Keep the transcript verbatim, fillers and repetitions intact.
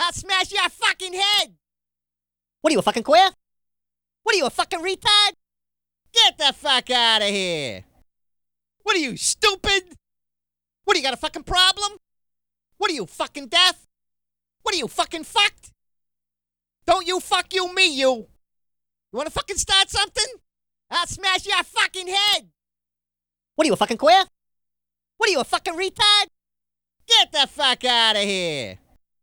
I'll smash your fucking head! What are you, a fucking queer? What are you, a fucking retard? Get the fuck out of here! What are you, stupid? What, do you got a fucking problem? What are you, fucking deaf? What are you, fucking fucked? Don't you fuck you, me, you! You wanna fucking start something? I'll smash your fucking head! What are you, a fucking queer? What are you, a fucking retard? Get the fuck out of here!